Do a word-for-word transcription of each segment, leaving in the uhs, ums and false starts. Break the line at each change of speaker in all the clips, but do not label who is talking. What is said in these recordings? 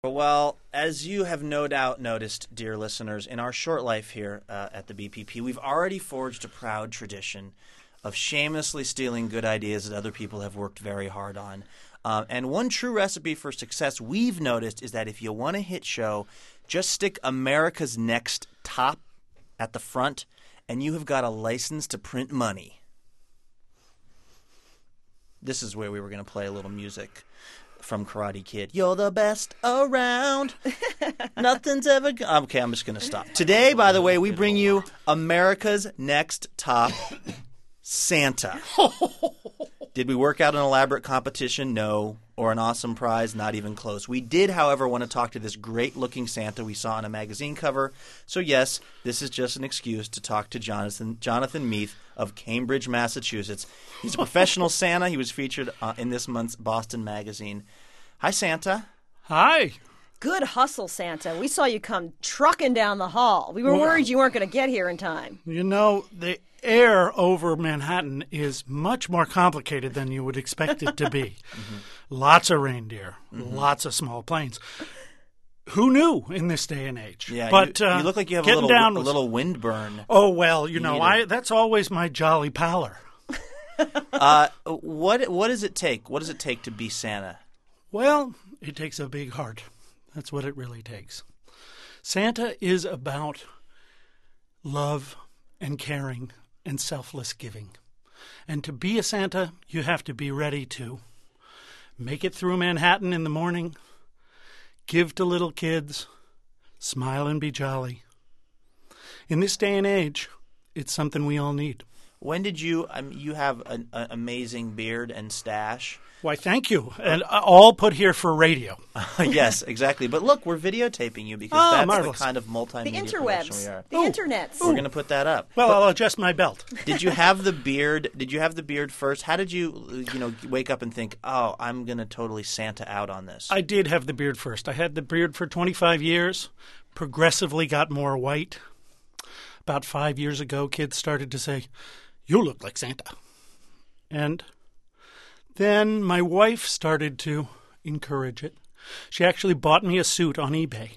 Well, as you have no doubt noticed, dear listeners, in our short life here uh, at the B P P, we've already forged a proud tradition of shamelessly stealing good ideas that other people have worked very hard on. Um, and one true recipe for success we've noticed is that if you want a hit show, just stick America's Next Top at the front, and you have got a license to print money. This is where we were going to play a little music from Karate Kid. You're the best around. Nothing's ever... Go- okay, I'm just going to stop. Today, by the way, we bring you America's Next Top Santa. Did we work out an elaborate competition? No. Or an awesome prize? Not even close. We did, however, want to talk to this great-looking Santa we saw on a magazine cover. So, yes, this is just an excuse to talk to Jonathan Jonathan Meath of Cambridge, Massachusetts. He's a professional Santa. He was featured uh, in this month's Boston Magazine. Hi, Santa.
Hi.
Good hustle, Santa. We saw you come trucking down the hall. We were
Well,
worried you weren't going to get here in time.
You know, the air over Manhattan is much more complicated than you would expect it to be. mm-hmm. Lots of reindeer, mm-hmm. lots of small planes. Who knew in this day and age?
Yeah,
but
you,
uh,
you look like you have a
getting
little,
down
a
was,
little wind burn.
Oh, well, you,
You
know,
need
I
a-
that's always my jolly pallor.
uh, what what does it take? What does it take to be Santa?
Well, it takes a big heart. That's what it really takes. Santa is about love and caring and selfless giving. And to be a Santa, you have to be ready to make it through Manhattan in the morning, give to little kids, smile and be jolly. In this day and age, it's something we all need.
When did you um, – you have an, an amazing beard and stash.
Why, thank you. And all put here for radio.
Yes, exactly. But look, we're videotaping you because
Oh,
that's
marvelous.
the kind of multimedia
The
production
interwebs.
we are.
The
Ooh.
internets.
We're going to put that up.
Well, I'll adjust my belt.
Did you have the beard? Did you have the beard first? How did you, you know, wake up and think, "Oh, I'm going to totally Santa out on this"?
I did have the beard first. I had the beard for twenty-five years, progressively got more white. About five years ago, kids started to say, "You look like Santa." And then my wife started to encourage it. She actually bought me a suit on eBay,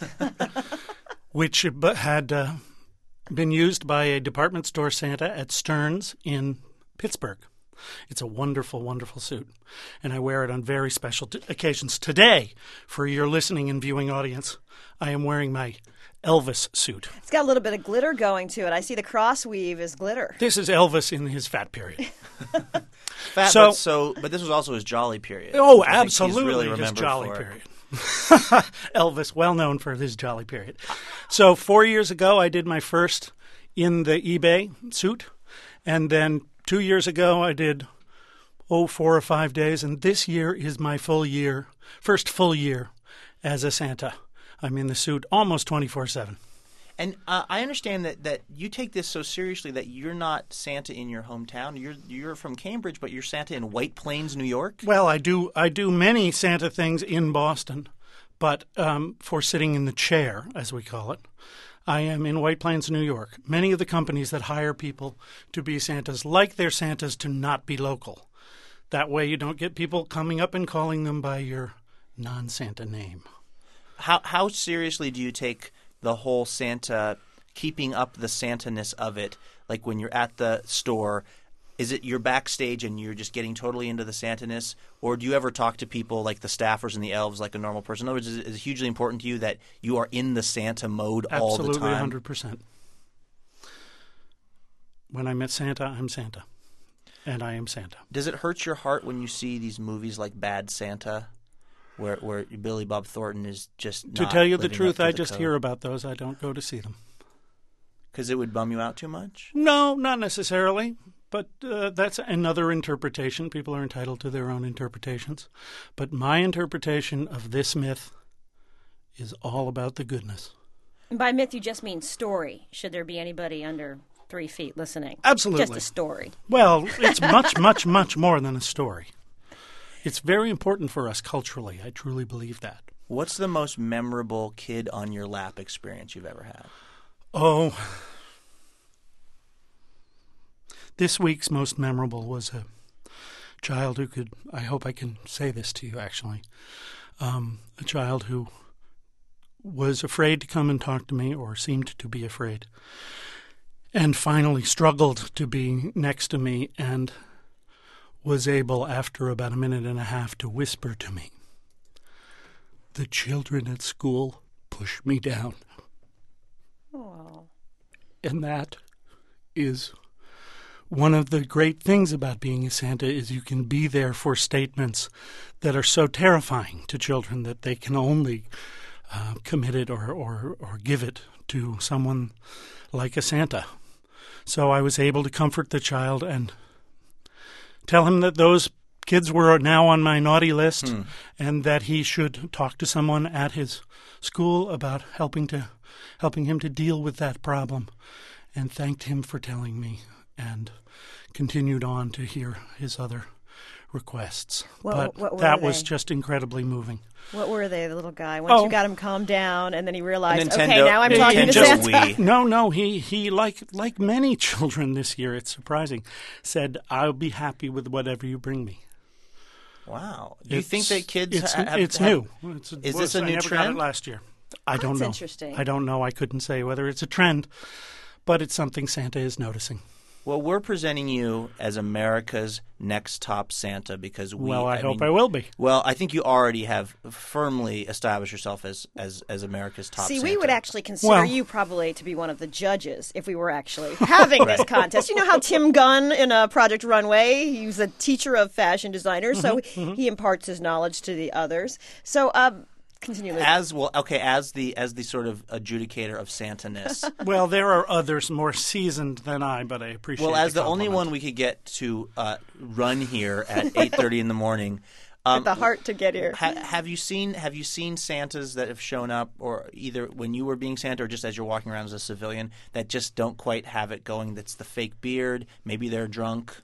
which had uh, been used by a department store Santa at Stearns in Pittsburgh. It's a wonderful, wonderful suit, and I wear it on very special t- occasions. Today, for your listening and viewing audience, I am wearing my Elvis suit.
It's got a little bit of glitter going to it. I see the cross weave is glitter.
This is Elvis in his fat period.
Fat,
so-
but so, but this was also his jolly period.
Oh,
which I think he's
absolutely,
really
his
remembered
jolly
for.
period. Elvis, well known for his jolly period. So four years ago, I did my first in the eBay suit, and then two years ago, I did oh four or five days, and this year is my full year, first full year as a Santa. I'm in the suit almost twenty-four seven.
And uh, I understand that, that you take this so seriously that you're not Santa in your hometown. You're you're from Cambridge, but you're Santa in White Plains, New York.
Well, I do I do many Santa things in Boston, but um, for sitting in the chair, as we call it, I am in White Plains, New York. Many of the companies that hire people to be Santas like their Santas to not be local. That way you don't get people coming up and calling them by your non-Santa name.
How how seriously do you take the whole Santa, keeping up the Santa-ness of it? Like when you're at the store, is it you're backstage and you're just getting totally into the Santa-ness? Or do you ever talk to people like the staffers and the elves like a normal person? In other words, is it, is it hugely important to you that you are in the Santa mode all the
Absolutely,
time?
one hundred percent. When I met Santa, I'm Santa. And I am Santa.
Does it hurt your heart when you see these movies like Bad Santa, where where Billy Bob Thornton is just
To
not
tell you the
living
truth,
up to
I
the
just
code?
hear about those. I don't go to see them.
Because it would bum you out too much?
No, not necessarily. But uh, that's another interpretation. People are entitled to their own interpretations. But my interpretation of this myth is all about the goodness.
And by myth, you just mean story. Should there be anybody under three feet listening?
Absolutely.
Just a story.
Well, it's much, much, much more than a story. It's very important for us culturally. I truly believe that.
What's the most memorable kid on your lap experience you've ever had?
Oh, this week's most memorable was a child who could, I hope I can say this to you actually, um, a child who was afraid to come and talk to me, or seemed to be afraid, and finally struggled to be next to me and was able, after about a minute and a half, to whisper to me, "The children at school push me down."
Oh.
And that is one of the great things about being a Santa, is you can be there for statements that are so terrifying to children that they can only uh, commit it or, or, or give it to someone like a Santa. So I was able to comfort the child and tell him that those kids were now on my naughty list, hmm. and that he should talk to someone at his school about helping to helping him to deal with that problem, and thanked him for telling me, and continued on to hear his other requests.
What,
but
what were
that
they?
was just incredibly moving.
What were they, the little guy? Once
Oh.
you got him calmed down, and then he realized,
Nintendo-
okay, now I'm talking to
Nintendo
Santa.
Wii.
No, no, he, he like like many children this year, it's surprising, said, "I'll be happy with whatever you bring me."
Wow. Do you
It's-
think that kids
It's,
ha- have,
it's
have-
new. It's,
Is
was-
this a
I
new
never got
trend?
it last year. I don't
That's
know.
interesting.
I don't know. I couldn't say whether it's a trend, but it's something Santa is noticing.
Well, we're presenting you as America's next top Santa because we.
Well, I, hope
mean,
I will be.
Well, I think you already have firmly established yourself as as, as America's top
See,
Santa.
we would actually consider
Well-
you probably to be one of the judges if we were actually having this contest. You know how Tim Gunn in uh, Project Runway, he was a teacher of fashion designers, so
Mm-hmm,
he imparts his knowledge to the others. So, um, continue with
as well. Okay, as the as the sort of adjudicator of Santa-ness.
Well, there are others more seasoned than I, but I appreciate
Well, as the only
compliment.
one we could get to uh, run here at eight thirty in the morning. Um,
the heart to get here.
ha- have you seen Have you seen Santas that have shown up, or either when you were being Santa, or just as you're walking around as a civilian, that just don't quite have it going? That's the fake beard. Maybe they're drunk.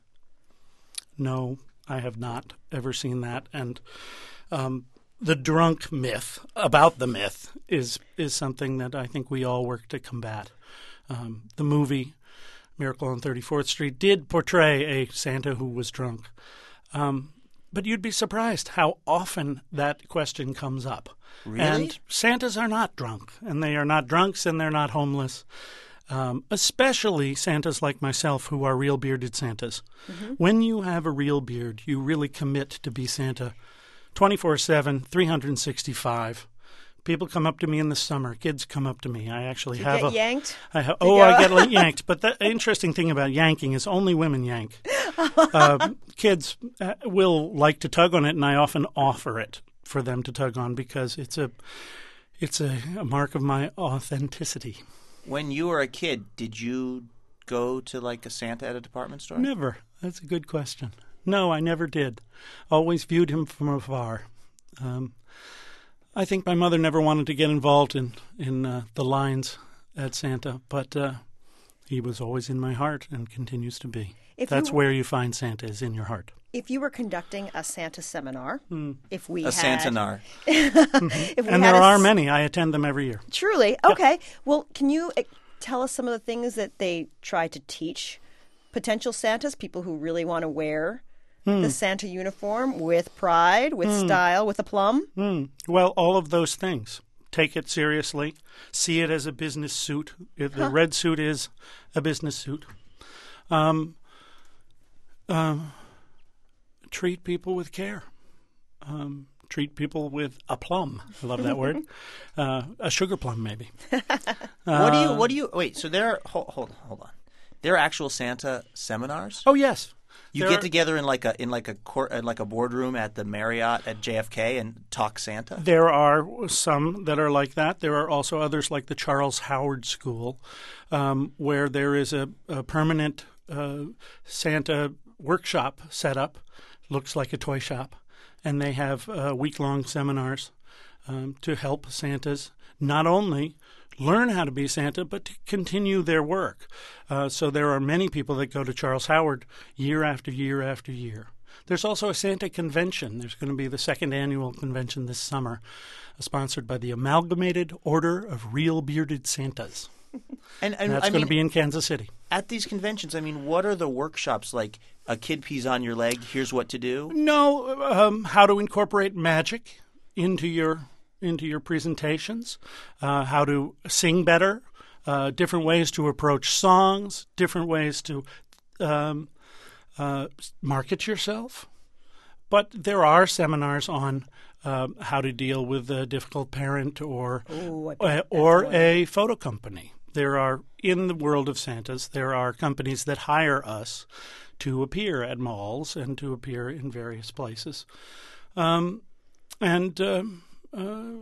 No, I have not ever seen that. And um, the drunk myth, about the myth, is is something that I think we all work to combat. Um, the movie Miracle on thirty-fourth Street did portray a Santa who was drunk. Um, but you'd be surprised how often that question comes up.
Really?
And Santas are not drunk, and they are not drunks, and they're not homeless. Um, especially Santas like myself, who are real bearded Santas. Mm-hmm. When you have a real beard, you really commit to be Santa twenty-four seven, three hundred sixty-five. People come up to me in the summer. Kids come up to me. I actually
You
have
get
a
yanked?
I ha-
You
oh,
go-
I get yanked. But the interesting thing about yanking is only women yank. uh, kids uh, will like to tug on it, and I often offer it for them to tug on because it's a it's a, a mark of my authenticity.
When you were a kid, did you go to like a Santa at a department store?
Never. That's a good question. No, I never did. Always viewed him from afar. Um, I think my mother never wanted to get involved in, in uh, the lines at Santa, but uh, he was always in my heart and continues to be.
If
That's
you-
where you find Santa, is in your heart.
If you were conducting a Santa seminar, if we
A
had...
Santanar.
if we
And
had
there
a
are
s-
many. I attend them every year.
Truly? Okay. Well, can you uh, tell us some of the things that they try to teach potential Santas, people who really want to wear
Hmm.
the Santa uniform with pride, with style, with aplomb?
Hmm. Well, all of those things. Take it seriously. See it as a business suit. It- The red suit is a business suit. Um, um, treat people with care. Um, treat people with aplomb. I love that word. Uh, a sugar plum, maybe.
what do you? What do you? Wait. So there. Hold, hold, hold on. There are actual Santa seminars.
Oh, yes.
You
There
get
are-
together in like a in like a court in like a boardroom at the Marriott at J F K and talk Santa.
There are some that are like that. There are also others like the Charles Howard School, um, where there is a, a permanent uh, Santa workshop set up. Looks like a toy shop. And they have uh, week-long seminars um, to help Santas not only learn how to be Santa, but to continue their work. Uh, so there are many people that go to Charles Howard year after year after year. There's also a Santa convention. There's going to be the second annual convention this summer, uh, sponsored by the Amalgamated Order of Real Bearded Santas.
And, and
And that's
I
going
mean,
to be in Kansas City.
at these conventions. I mean, what are the workshops like? A kid pees on your leg. Here's what to do.
No, um, how to incorporate magic into your into your presentations, uh, how to sing better, uh, different ways to approach songs, different ways to um, uh, market yourself. But there are seminars on uh, how to deal with a difficult parent or
Ooh, I bet
uh,
that's
or
one.
a photo company. There are, in the world of Santas, there are companies that hire us to appear at malls and to appear in various places. Um, and um, uh,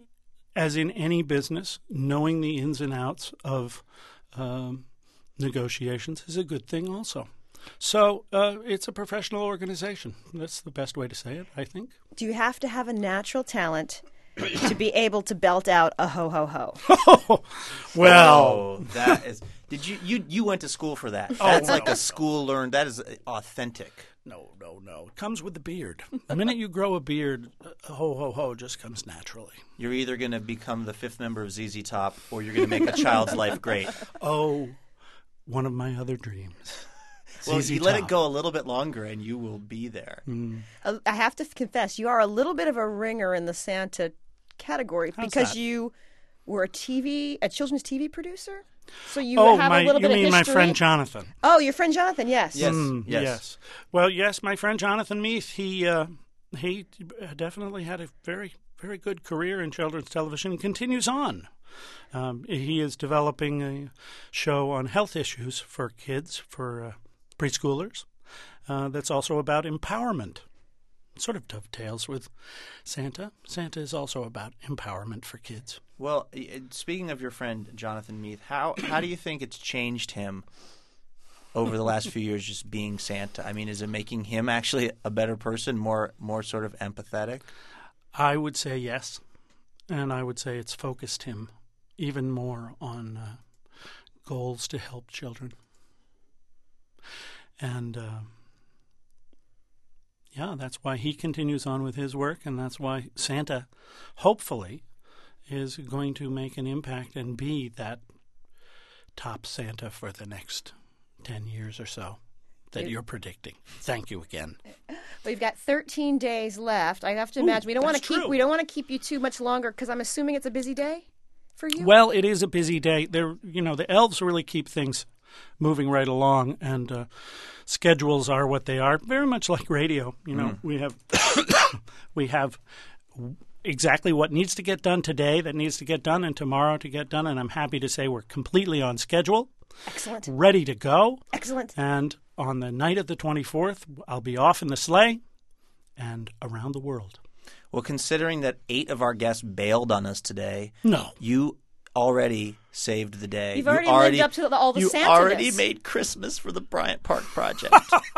as in any business, knowing the ins and outs of um, negotiations is a good thing also. So uh, it's a professional organization. That's the best way to say it, I think.
Do you have to have a natural talent to be able to belt out a ho ho ho?
Well,
Oh, that is. Did you you you went to school for that? That's
Oh,
like
no,
a school learned. That is authentic.
no, no, no. It comes with the beard. The minute you grow a beard, uh, ho, ho, ho just comes naturally.
You're either going to become the fifth member of Z Z Top, or you're going to make a child's life great.
Oh, one of my other dreams.
Well,
Z Z
you let it
Top.
go a little bit longer, and you will be there.
Uh, I have to confess, you are a little bit of a ringer in the Santa category
How's
because
that?
you were a T V, a children's T V producer. So you
Oh,
have
my,
a little
you
bit
mean
of
my
history.
friend Jonathan?
Oh, your friend Jonathan, yes.
Yes.
Mm,
yes.
yes. Well, yes, my friend Jonathan Meath, he uh, he definitely had a very, very good career in children's television and continues on. Um, he is developing a show on health issues for kids, for uh, preschoolers, uh, that's also about empowerment. Sort of dovetails with Santa. Santa is also about empowerment for kids.
Well, y- speaking of your friend Jonathan Meath, how how do you think it's changed him over the last few years, just being Santa? I mean, is it making him actually a better person, more more sort of empathetic?
I would say yes, and I would say it's focused him even more on uh, goals to help children. And uh, yeah, that's why he continues on with his work, and that's why Santa, hopefully, is going to make an impact and be that top Santa for the next ten years or so that you're predicting. Thank you again.
We've got thirteen days left. I have to imagine we don't want to
that's
keep
true.
we don't want to keep you too much longer because I'm assuming it's a busy day for you.
Well, it is a busy day. There, you know, the elves really keep things moving right along, and uh, schedules are what they are. Very much like radio. You know, we have we have exactly what needs to get done today that needs to get done, and tomorrow to get done. And I'm happy to say we're completely on schedule,
Excellent.
ready to go.
Excellent.
And on the night of the twenty-fourth, I'll be off in the sleigh and around the world.
Well, considering that eight of our guests bailed on us today,
No.
you already saved the day.
You've
You
already lived up to the- all the
You
Santa-ness.
already made Christmas for the Bryant Park Project.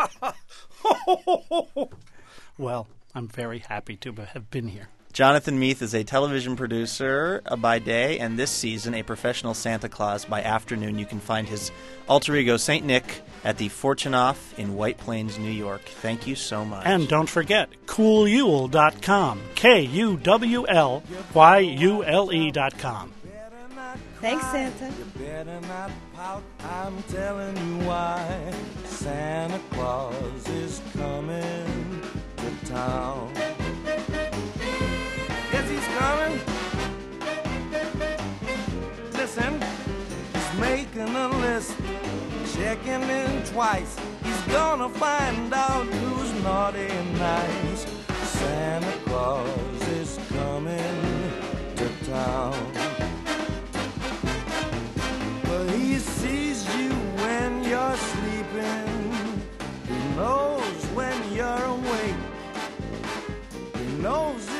Well, I'm very happy to have been here.
Jonathan Meath is a television producer uh, by day, and this season a professional Santa Claus by afternoon. You can find his alter ego, Saint Nick, at the Fortunoff in White Plains, New York. Thank you so much.
And don't forget, cool yule dot com. K U W L Y U L E dot com.
Thanks, Santa.
You better not pout, I'm telling you why. Santa Claus is coming to town. Yes, he's coming. Listen, he's making a list, checking in twice. He's gonna find out who's naughty and nice. Santa Claus is coming to town. Well, he sees you when you're sleeping. He knows when you're awake. He knows